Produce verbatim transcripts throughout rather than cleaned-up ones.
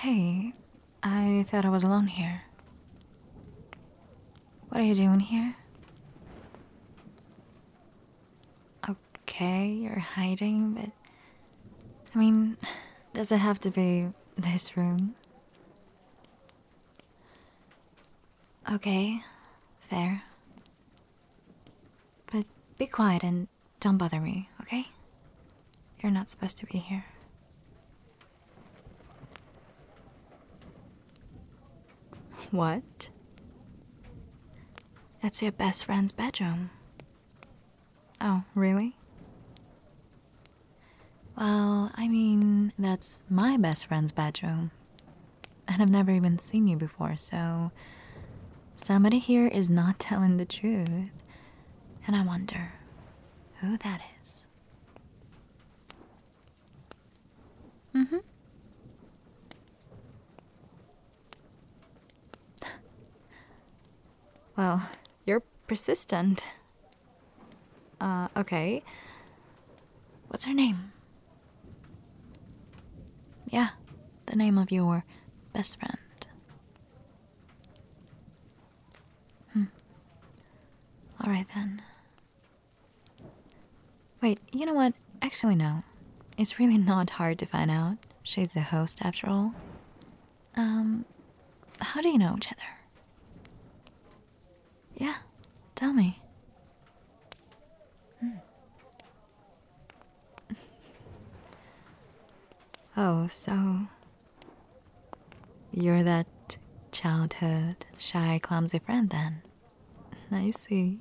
Hey, I thought I was alone here. What are you doing here? Okay, you're hiding, but I mean, does it have to be this room? Okay, fair. But be quiet and don't bother me, okay? You're not supposed to be here. What? That's your best friend's bedroom. Oh, really? Well, I mean, that's my best friend's bedroom. And I've never even seen you before, so somebody here is not telling the truth. And I wonder who that is. Mm-hmm. Well, you're persistent. Uh, okay. What's her name? Yeah, the name of your best friend. Hmm. Alright then. Wait, you know what? Actually, no. It's really not hard to find out. She's the host after all. Um, how do you know each other? Yeah, tell me. Hmm. Oh, so you're that childhood shy, clumsy friend then? I see.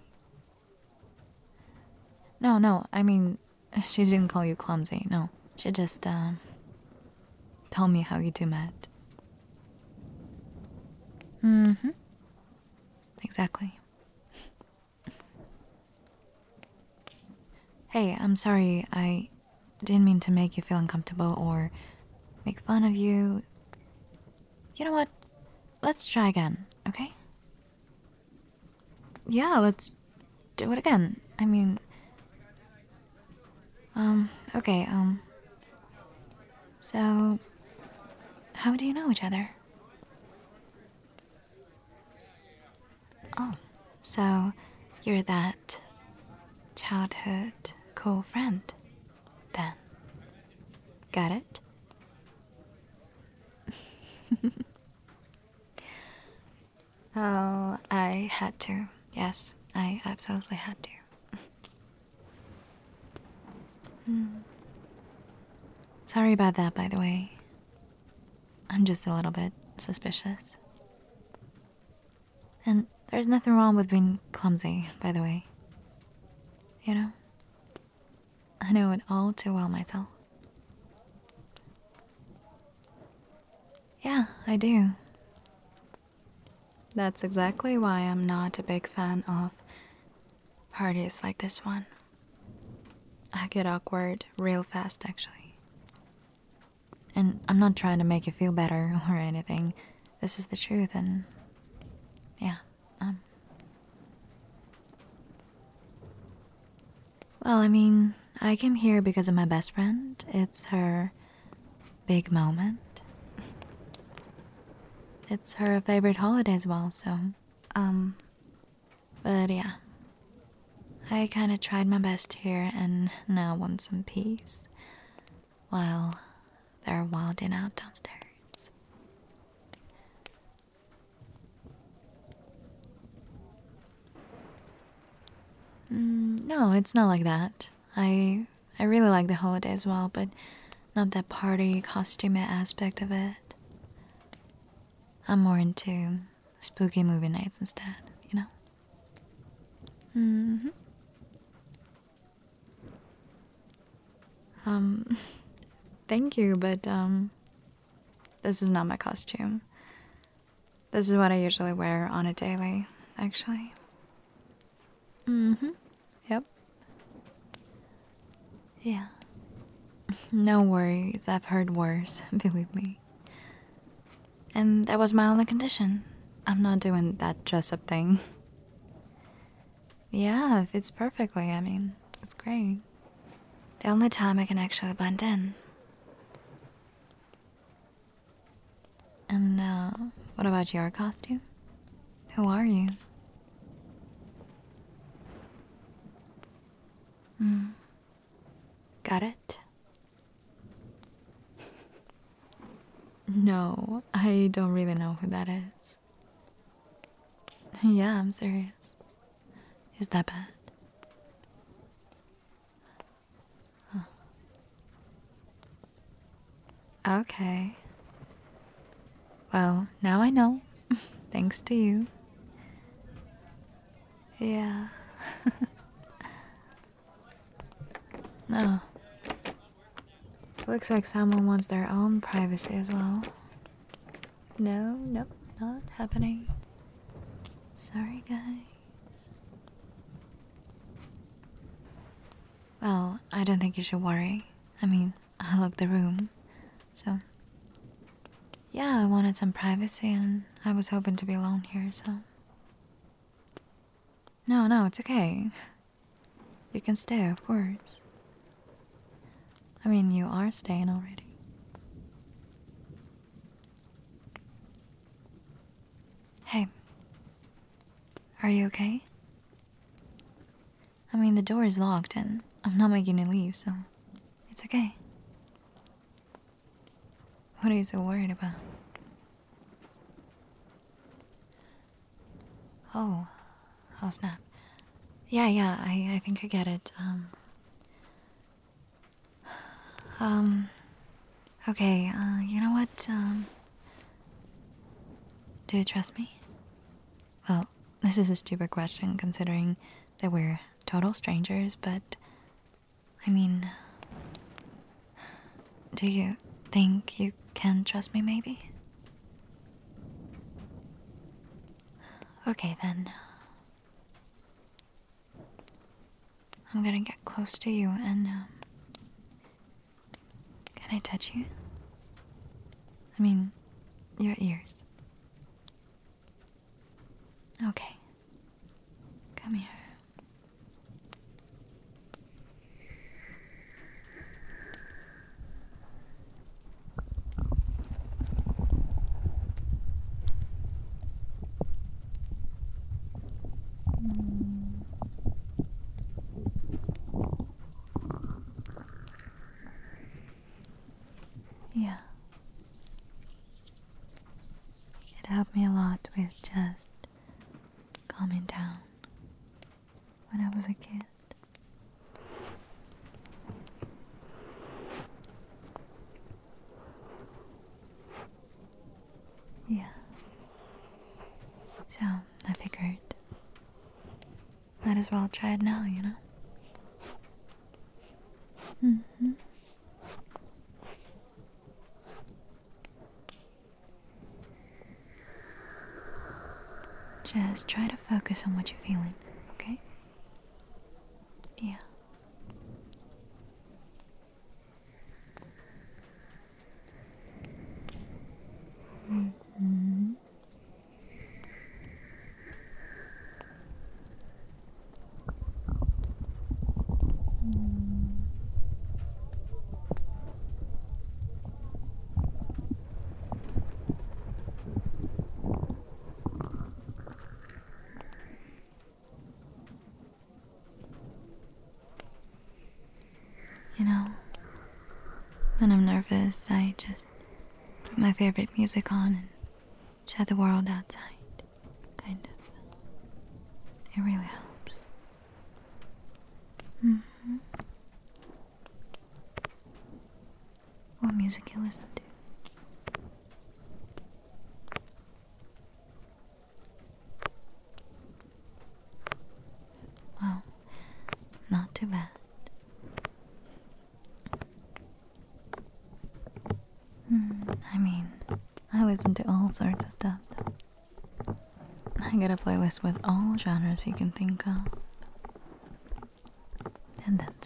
No, no, I mean, she didn't call you clumsy. No, she just, um, told me how you two met. Mm hmm. Exactly. Hey, I'm sorry. I didn't mean to make you feel uncomfortable or make fun of you. You know what? Let's try again, okay? Yeah, let's do it again. I mean, um, okay, um, so how do you know each other? Oh, so you're that childhood cool friend, then. Got it? Oh, I had to. Yes, I absolutely had to. Hmm. Sorry about that, by the way. I'm just a little bit suspicious. And there's nothing wrong with being clumsy, by the way. You know? I know it all too well myself. Yeah, I do. That's exactly why I'm not a big fan of parties like this one. I get awkward real fast, actually. And I'm not trying to make you feel better or anything. This is the truth, and yeah, um. Well, I mean, I came here because of my best friend. It's her big moment. It's her favorite holiday as well, so, um, but yeah. I kinda tried my best here and now want some peace while they're wilding out downstairs. Mm, no, it's not like that. I I really like the holiday as well, but not that party costume aspect of it. I'm more into spooky movie nights instead, you know? Mm-hmm. Um, thank you, but, um, this is not my costume. This is what I usually wear on a daily, actually. Mm-hmm. Yep. Yeah. No worries, I've heard worse, believe me. And that was my only condition. I'm not doing that dress up thing. Yeah, it fits perfectly, I mean, it's great. The only time I can actually blend in. And, uh, what about your costume? Who are you? Hmm. Got it? No, I don't really know who that is. Yeah, I'm serious. Is that bad? Huh. Okay. Well, now I know. Thanks to you. Yeah. No. Looks like someone wants their own privacy as well. No, nope, not happening. Sorry, guys. Well, I don't think you should worry. I mean, I locked the room, so. Yeah, I wanted some privacy and I was hoping to be alone here, so. No, no, it's okay. You can stay, of course. I mean, you are staying already. Hey, are you okay? I mean, the door is locked and I'm not making you leave, so it's okay. What are you so worried about? Oh, oh snap. Yeah, yeah, I, I think I get it. Um, um, okay, uh, you know what, um, do you trust me? Well, this is a stupid question considering that we're total strangers, but I mean, do you think you can trust me maybe? Okay then. I'm gonna get close to you and um, can I touch you? I mean, your ears. Okay. Come here. Yeah. It helped me a lot with just calming down when I was a kid. Yeah. So, I figured might as well try it now, you know? Mm-hmm. Just try to focus on what you're feeling, okay? Yeah. Mm-hmm. You know, when I'm nervous, I just put my favorite music on and shut the world outside. Kind of. It really helps. Mm-hmm. What music you listen to? Well, not too bad. Mm, I mean, I listen to all sorts of stuff. I got a playlist with all genres you can think of. And then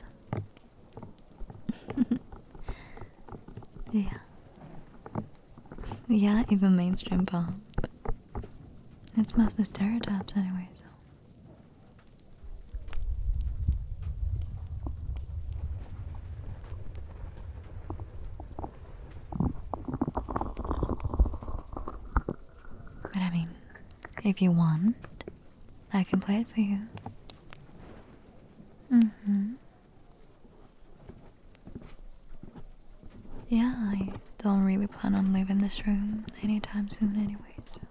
some. Yeah. Yeah, even mainstream pop. It's mostly stereotypes anyway, so. But I mean, if you want, I can play it for you. Mm-hmm. Yeah, I don't really plan on leaving this room anytime soon anyway, so.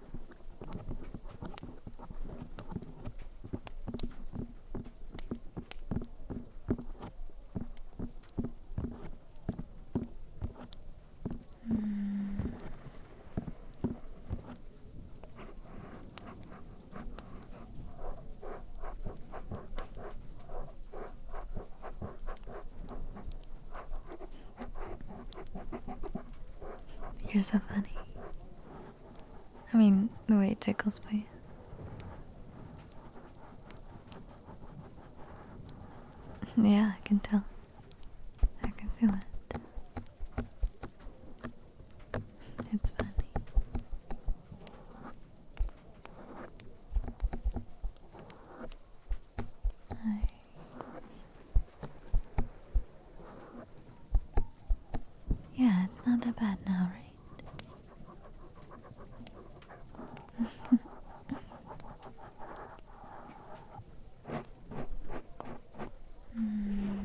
Mm. You're so funny. I mean, the way it tickles me. Yeah, I can tell. I can feel it. It's funny. I... Yeah, it's not that bad now, right? Mm.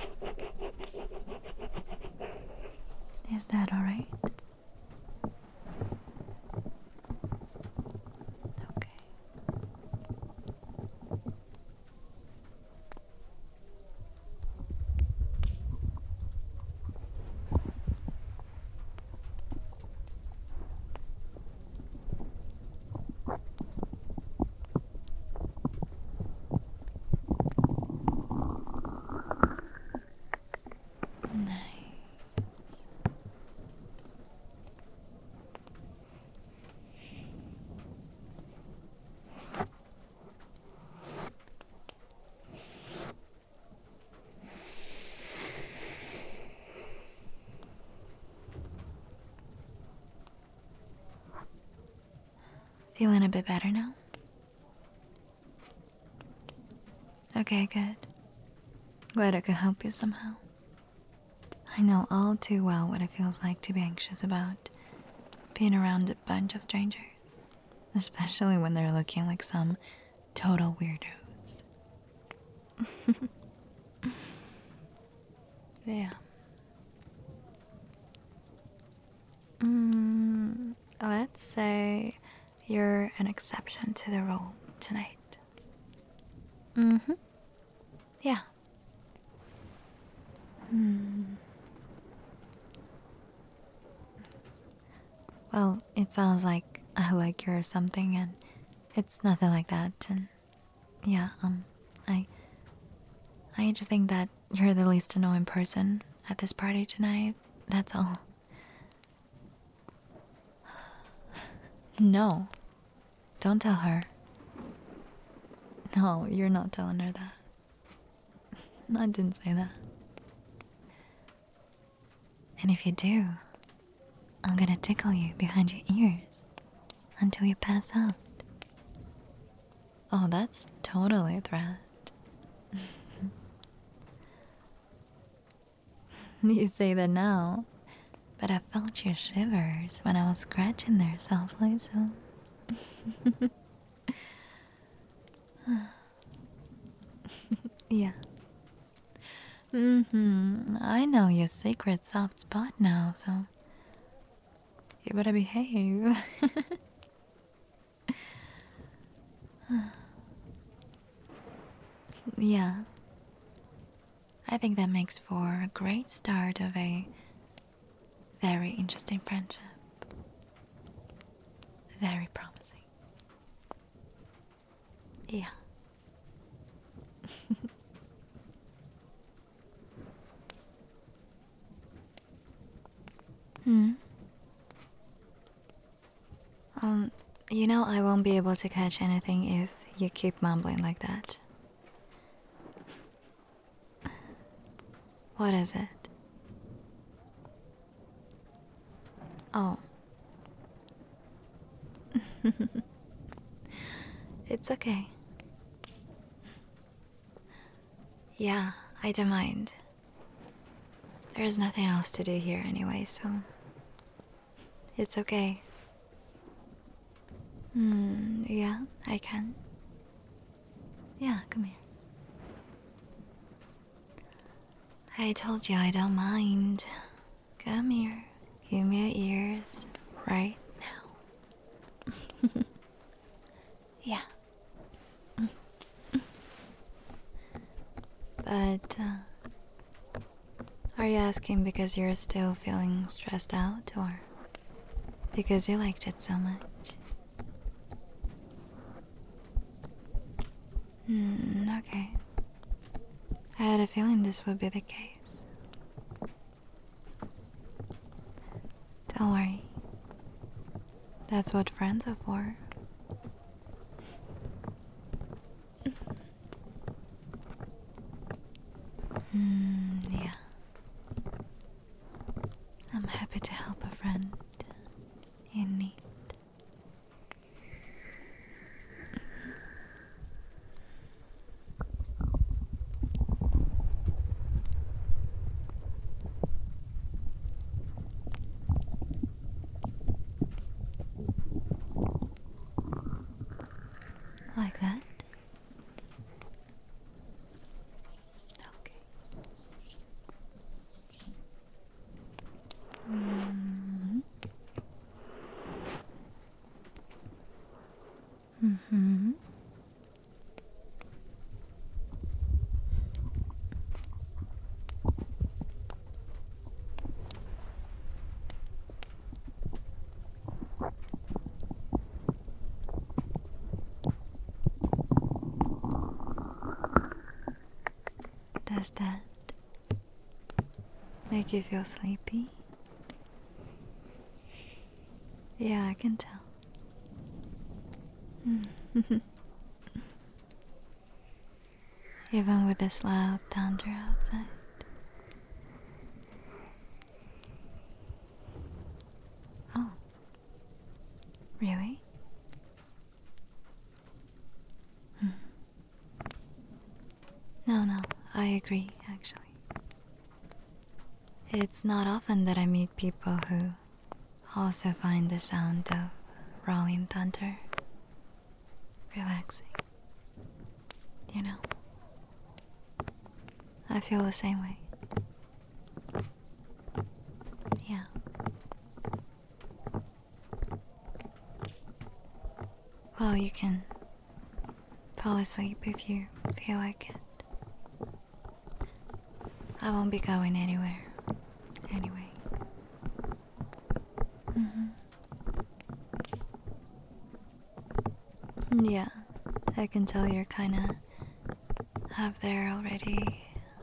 Is that alright? Okay. Nice. Feeling a bit better now? Okay, good. Glad I could help you somehow. I know all too well what it feels like to be anxious about being around a bunch of strangers, especially when they're looking like some total weirdos. Yeah. Mm, let's say you're an exception to the rule tonight. Mm-hmm. Yeah. Hmm. Well, it sounds like I like you or something, and it's nothing like that. And yeah, um, I, I just think that you're the least annoying person at this party tonight. That's all. No, don't tell her. No, you're not telling her that. No, I didn't say that. And if you do, I'm gonna tickle you behind your ears until you pass out. Oh, that's totally a threat. You say that now, but I felt your shivers when I was scratching there softly, so. Yeah. Mm-hmm. I know your secret soft spot now, so you better behave. Yeah. I think that makes for a great start of a very interesting friendship. Very promising. Yeah. Hmm. Um, you know I won't be able to catch anything if you keep mumbling like that. What is it? Oh. It's okay. Yeah, I don't mind. There's nothing else to do here anyway, so it's okay. Hmm, yeah, I can. Yeah, come here. I told you I don't mind. Come here. Give me your ears right now. Yeah. But, uh, are you asking because you're still feeling stressed out or because you liked it so much? Hmm, okay. I had a feeling this would be the case. Don't worry. That's what friends are for. Hmm, yeah. I'm happy to help a friend in need. Like that? Okay. Mm-hmm. Mm-hmm. Does that make you feel sleepy? Yeah, I can tell. Even with this loud thunder outside. Oh, really? Hmm. No, no, I agree, actually. It's not often that I meet people who also find the sound of rolling thunder relaxing. You know, I feel the same way. Yeah. Well, you can fall asleep if you feel like it. I won't be going anywhere. Anyway. Mm-hmm. Yeah, I can tell you're kinda up there already.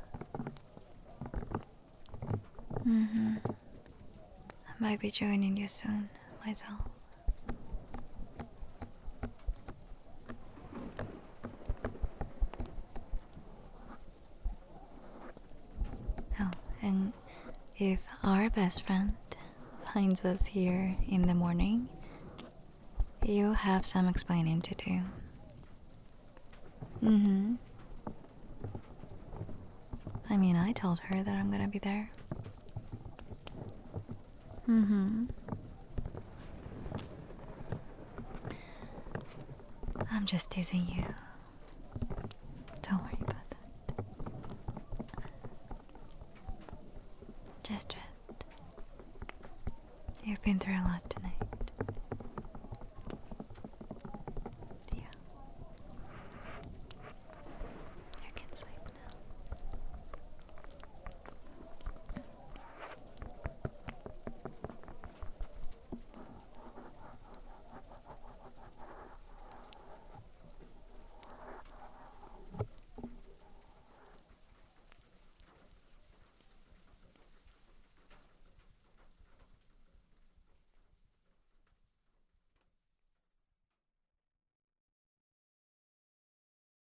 Mm-hmm. I might be joining you soon, myself. Oh, and if our best friend finds us here in the morning, you'll have some explaining to do. Mm-hmm. I mean, I told her that I'm gonna be there. Mm-hmm. I'm just teasing you. Don't worry about that. Just rest. You've been through a lot